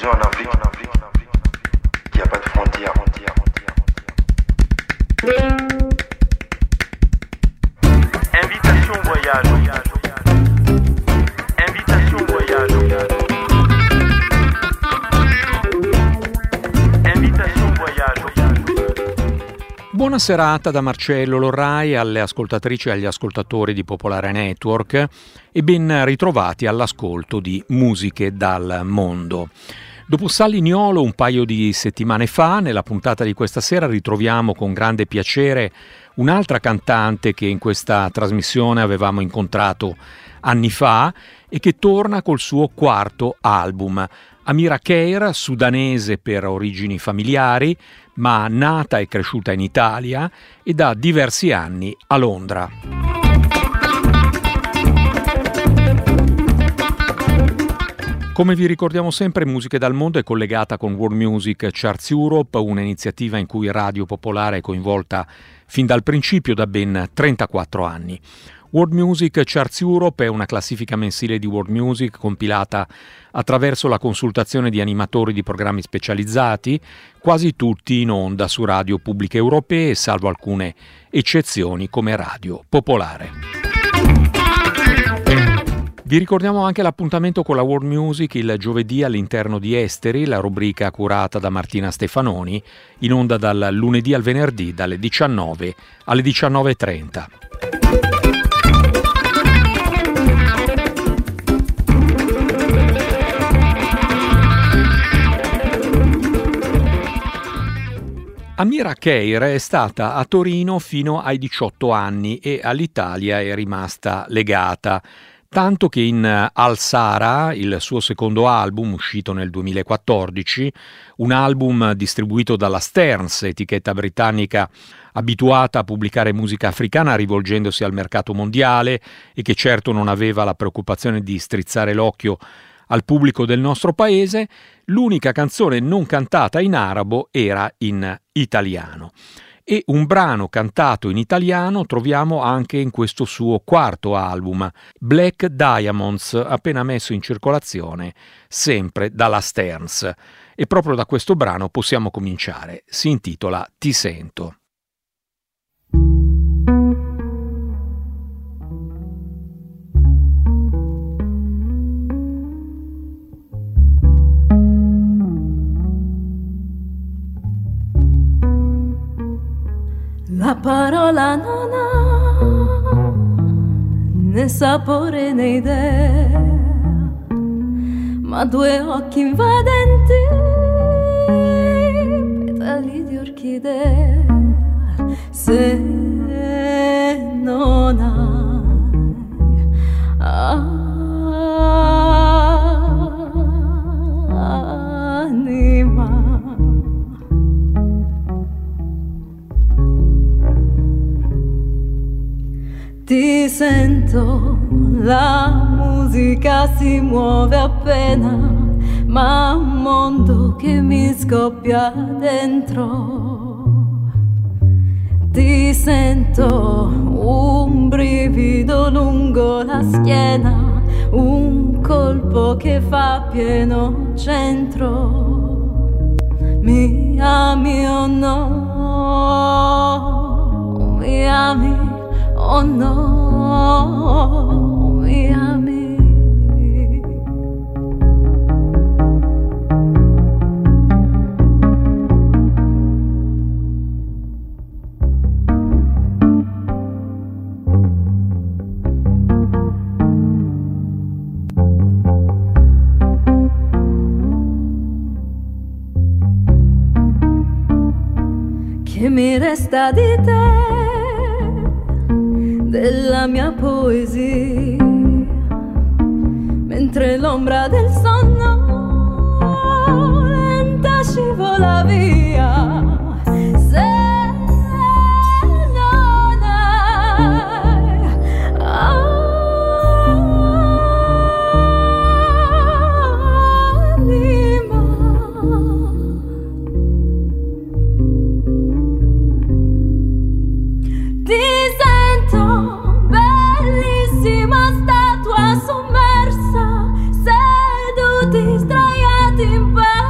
Aujourd'hui en Afrique, il n'y a pas de frontières. Invitation voyage. Invitation voyage. Invitation voyage. Buona serata da Marcello Lorrai alle ascoltatrici e agli ascoltatori di Popolare Network e ben ritrovati all'ascolto di Musiche dal Mondo. Dopo Sally Niolo un paio di settimane fa, nella puntata di questa sera ritroviamo con grande piacere un'altra cantante che in questa trasmissione avevamo incontrato anni fa e che torna col suo quarto album. Amira Kheir, sudanese per origini familiari, ma nata e cresciuta in Italia e da diversi anni a Londra. Come vi ricordiamo sempre, Musiche dal Mondo è collegata con World Music Charts Europe, un'iniziativa in cui Radio Popolare è coinvolta fin dal principio da ben 34 anni. World Music Charts Europe è una classifica mensile di world music compilata attraverso la consultazione di animatori di programmi specializzati, quasi tutti in onda su radio pubbliche europee, salvo alcune eccezioni come Radio Popolare. Vi ricordiamo anche l'appuntamento con la World Music il giovedì all'interno di Esteri, la rubrica curata da Martina Stefanoni, in onda dal lunedì al venerdì dalle 19 alle 19:30. Amira Kheir è stata a Torino fino ai 18 anni e all'Italia è rimasta legata, tanto che in Al Sara, il suo secondo album uscito nel 2014, un album distribuito dalla Stearns, etichetta britannica abituata a pubblicare musica africana rivolgendosi al mercato mondiale e che certo non aveva la preoccupazione di strizzare l'occhio al pubblico del nostro paese, l'unica canzone non cantata in arabo era in italiano. E un brano cantato in italiano troviamo anche in questo suo quarto album, Black Diamonds, appena messo in circolazione, sempre dalla Stearns. E proprio da questo brano possiamo cominciare. Si intitola Ti sento. La parola non ha né sapore né idea, ma due occhi invadenti, petali di orchidea. Se non hai anima, ti sento, la musica si muove appena, ma un mondo che mi scoppia dentro. Ti sento, un brivido lungo la schiena, un colpo che fa pieno centro. Mi ami o no? Mi ami? Oh no, mi ami. Che mi resta di te, della mia poesia, mentre l'ombra del sonno lenta scivola via. Se non hai anima, ti sento, bellissima statua sommersa, seduti sdraiati in pace.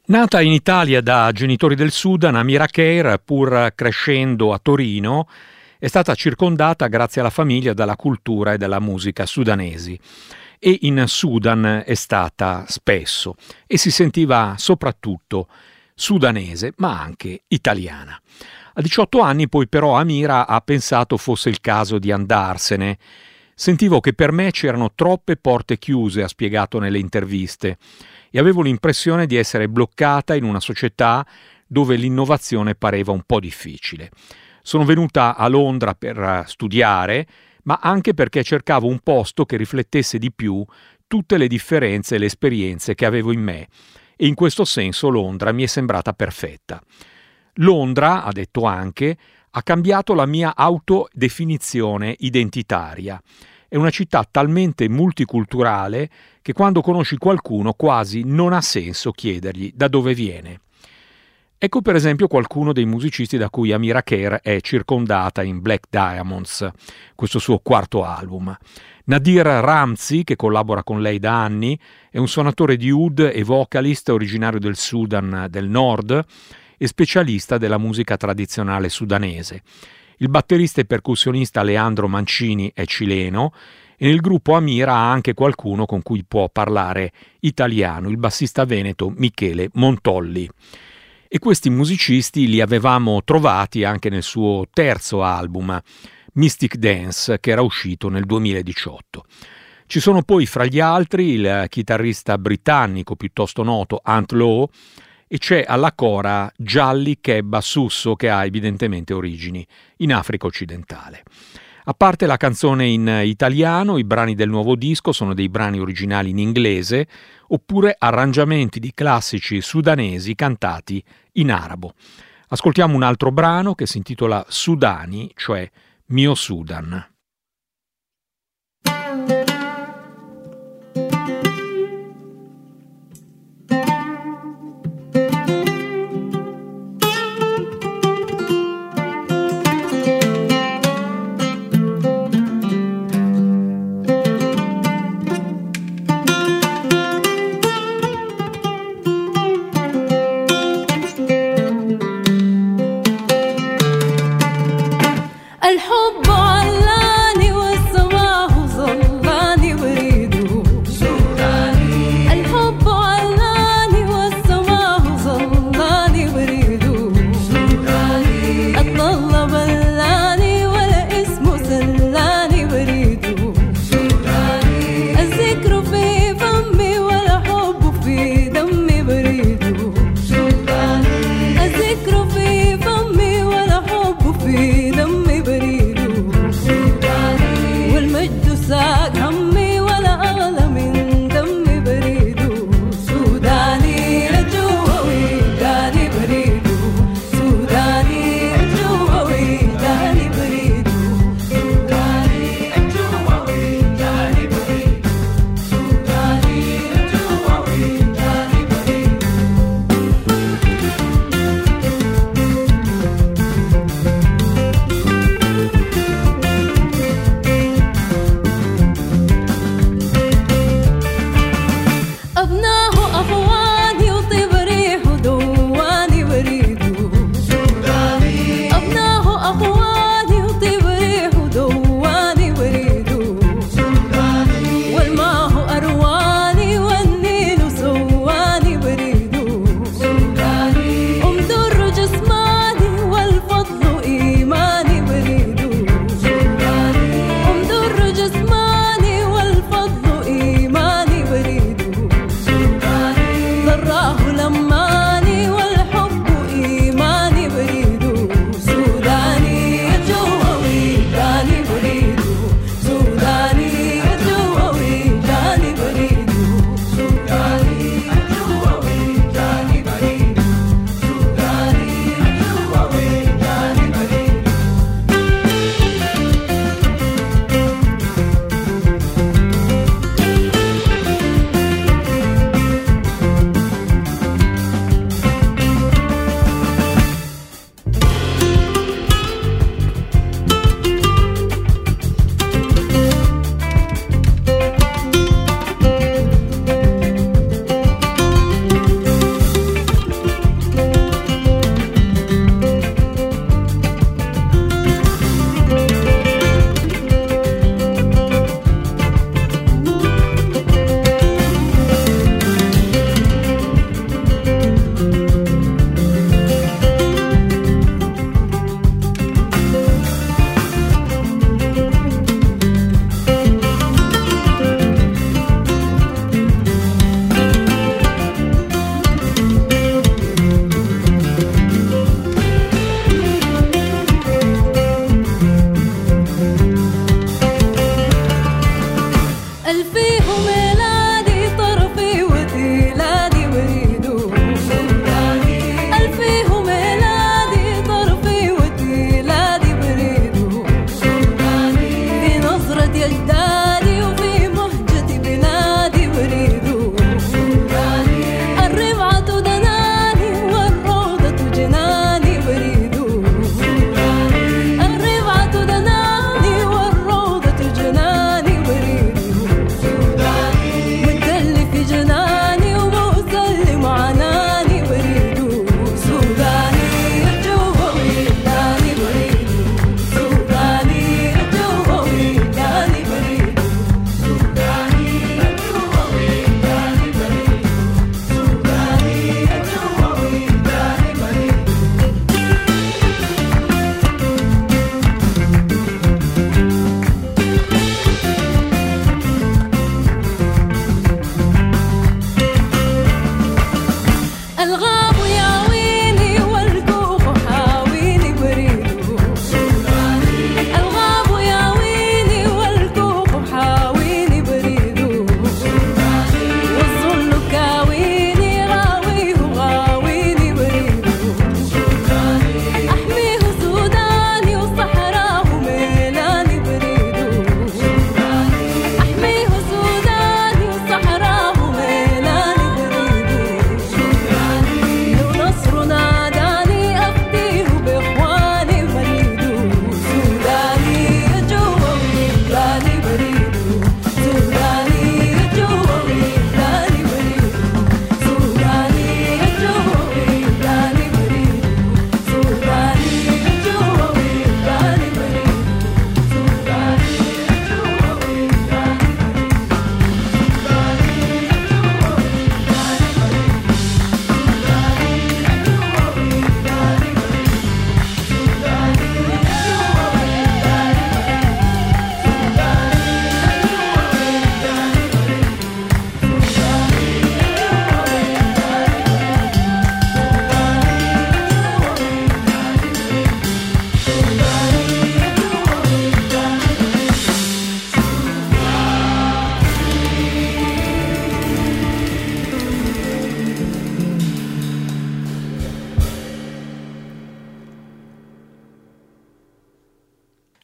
Nata in Italia da genitori del Sudan, Amira Kheir, pur crescendo a Torino, è stata circondata grazie alla famiglia dalla cultura e dalla musica sudanesi. E in Sudan è stata spesso e si sentiva soprattutto sudanese, ma anche italiana. A 18 anni poi però Amira ha pensato fosse il caso di andarsene. Sentivo che per me c'erano troppe porte chiuse, ha spiegato nelle interviste, e avevo l'impressione di essere bloccata in una società dove l'innovazione pareva un po' difficile. Sono venuta a Londra per studiare, ma anche perché cercavo un posto che riflettesse di più tutte le differenze e le esperienze che avevo in me, e in questo senso Londra mi è sembrata perfetta. Londra, ha detto anche, ha cambiato la mia autodefinizione identitaria. È una città talmente multiculturale che quando conosci qualcuno quasi non ha senso chiedergli da dove viene. Ecco per esempio qualcuno dei musicisti da cui Amira Kheir è circondata in Black Diamonds, questo suo quarto album. Nadir Ramzi, che collabora con lei da anni, è un suonatore di oud e vocalist originario del Sudan del Nord e specialista della musica tradizionale sudanese. Il batterista e percussionista Leandro Mancini è cileno e nel gruppo Amira ha anche qualcuno con cui può parlare italiano, il bassista veneto Michele Montolli. E questi musicisti li avevamo trovati anche nel suo terzo album, Mystic Dance, che era uscito nel 2018. Ci sono poi fra gli altri il chitarrista britannico piuttosto noto Ant Law, e c'è alla cora Gialli Kebba Susso, che ha evidentemente origini in Africa occidentale. A parte la canzone in italiano, i brani del nuovo disco sono dei brani originali in inglese oppure arrangiamenti di classici sudanesi cantati in arabo. Ascoltiamo un altro brano che si intitola Sudani, cioè Mio Sudan. الحب علام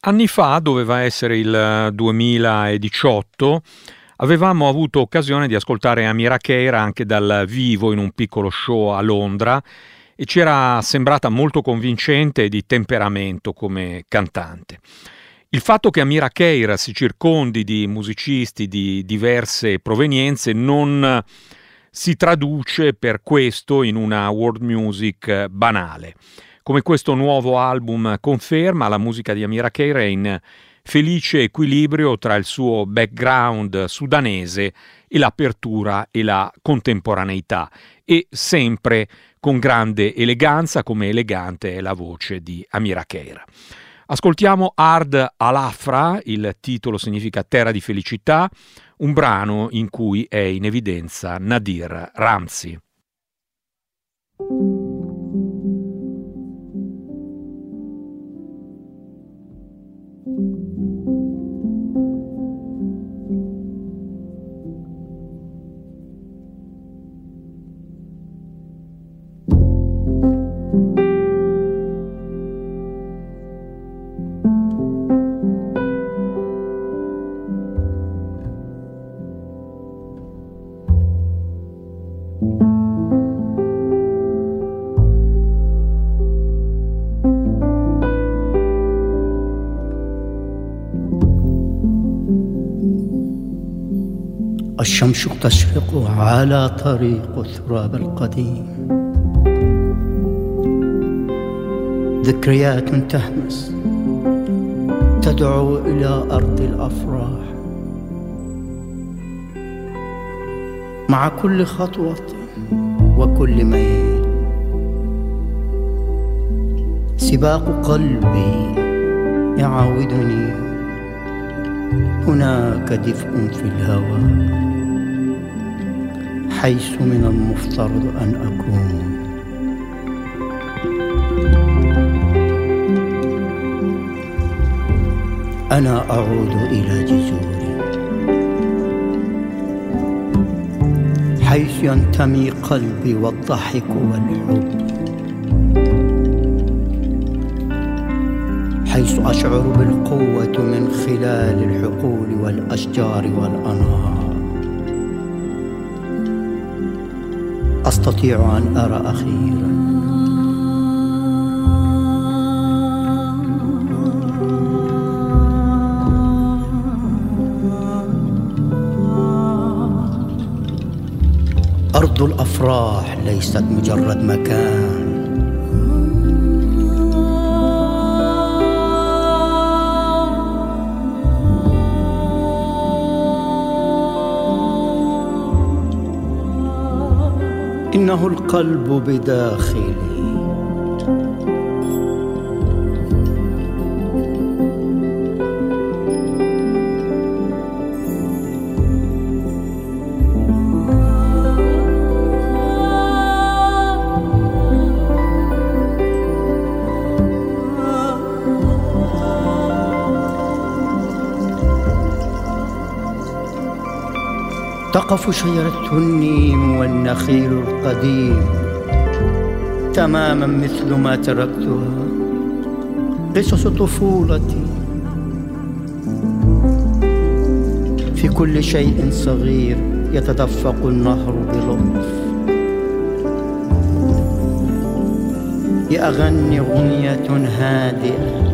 Anni fa, doveva essere il 2018, avevamo avuto occasione di ascoltare Amira Keira anche dal vivo in un piccolo show a Londra e ci era sembrata molto convincente e di temperamento come cantante. Il fatto che Amira Keira si circondi di musicisti di diverse provenienze non si traduce per questo in una world music banale. Come questo nuovo album conferma, la musica di Amira Keira è in felice equilibrio tra il suo background sudanese e l'apertura e la contemporaneità, e sempre con grande eleganza, come elegante è la voce di Amira Keira. Ascoltiamo Ard al-Afra, il titolo significa Terra di felicità, un brano in cui è in evidenza Nadir Ramzi. الشمس تشرق على طريق التراب القديم، ذكريات تهمس تدعو إلى أرض الأفراح. مع كل خطوة وكل ميل سباق قلبي يعاودني، هناك دفء في الهوى حيث من المفترض أن أكون. أنا أعود إلى جذوري حيث ينتمي قلبي والضحك والحب، حيث أشعر بالقوة من خلال الحقول والأشجار والأنهار. أستطيع أن أرى أخيرا أرض الأفراح ليست مجرد مكان، إنه القلب بداخلي. تقف شجرة النيم والنخيل القديم تماما مثل ما تركتها، قصص طفولتي في كل شيء صغير يتدفق النهر بلطف، يغني أغنية هادئة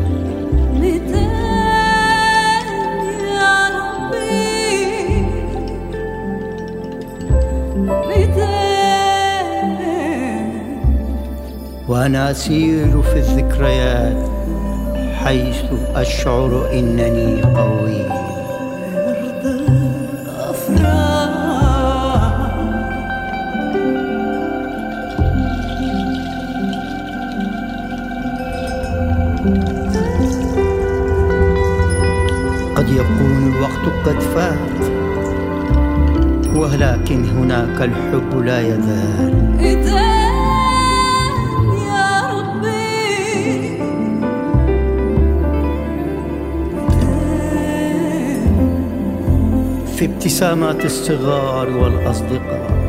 وأنا أسير في الذكريات حيث أشعر إنني قوي. قد يكون الوقت قد فات ولكن هناك الحب لا يزال. في ابتسامات الصغار والأصدقاء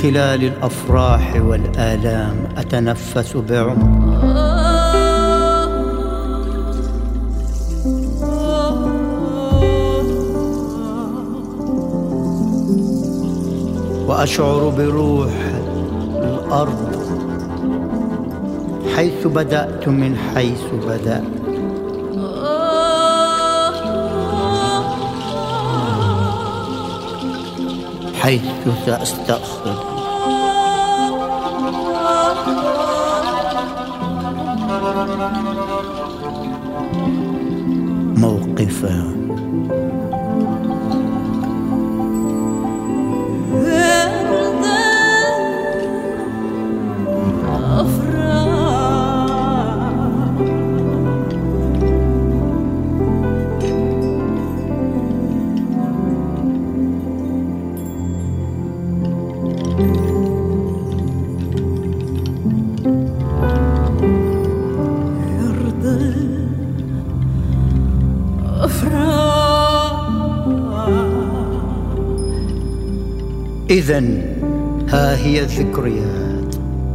خلال الأفراح والآلام أتنفس بعمق، وأشعر بروح الأرض حيث بدأت من حيث بدأت. حيث سأستأصل موقفا. إذن ها هي الذكريات،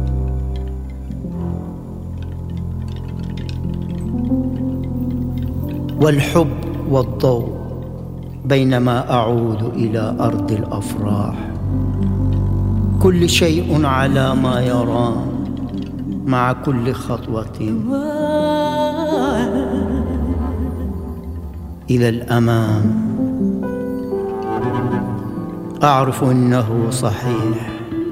والحب والضوء بينما أعود إلى أرض الأفراح. كل شيء على ما يرام مع كل خطوة إلى الأمام. أعرف أنه صحيح،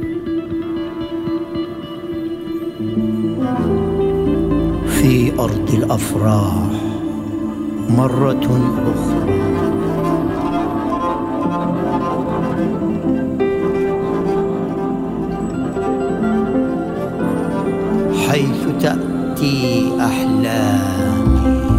في أرض الأفراح مرة أخرى. حيث تأتي أحلامي.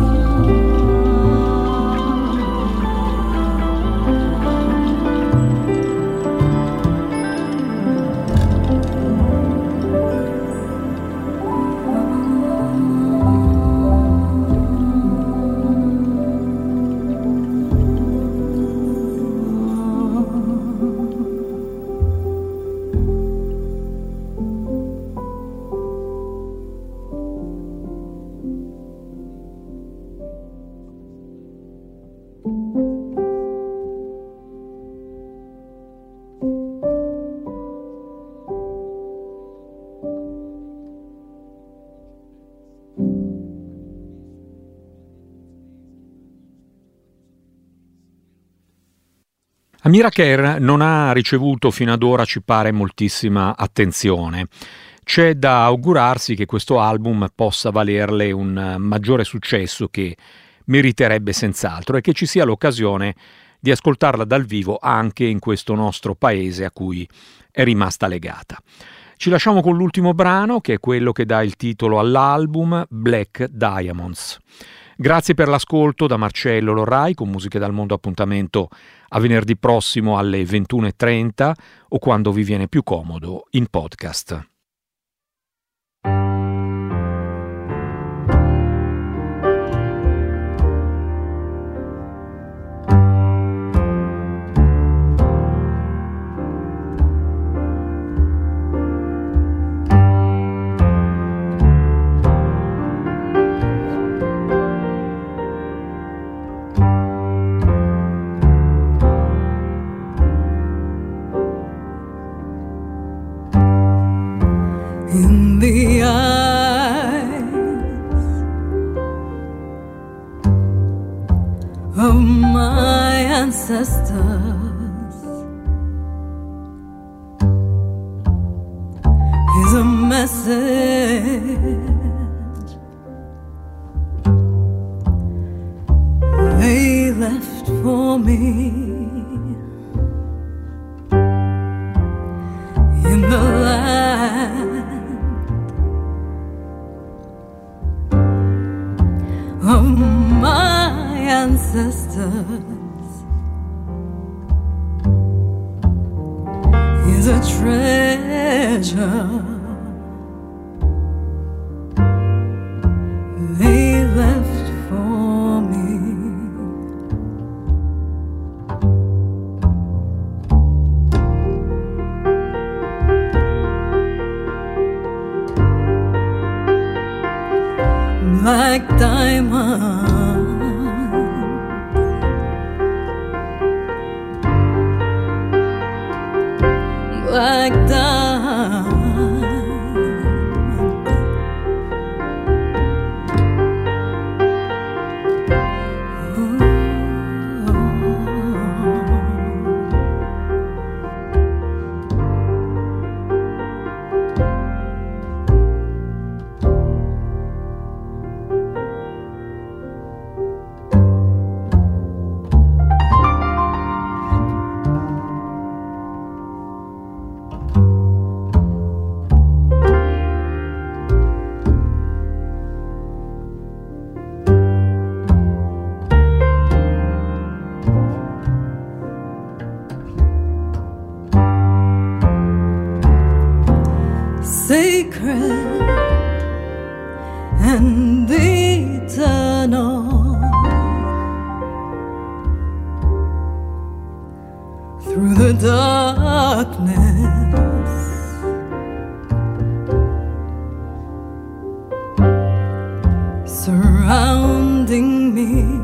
Amira Kher non ha ricevuto fino ad ora, ci pare, moltissima attenzione. C'è da augurarsi che questo album possa valerle un maggiore successo, che meriterebbe senz'altro, e che ci sia l'occasione di ascoltarla dal vivo anche in questo nostro paese a cui è rimasta legata. Ci lasciamo con l'ultimo brano, che è quello che dà il titolo all'album, Black Diamonds. Grazie per l'ascolto da Marcello Lorrai, con Musiche dal Mondo. Appuntamento a venerdì prossimo alle 21:30 o quando vi viene più comodo in podcast. In the eyes of my ancestors is a message they left for me in the land of my ancestors is a treasure they left for me. like diamond, black diamond. Sacred and eternal, through the darkness, surrounding me.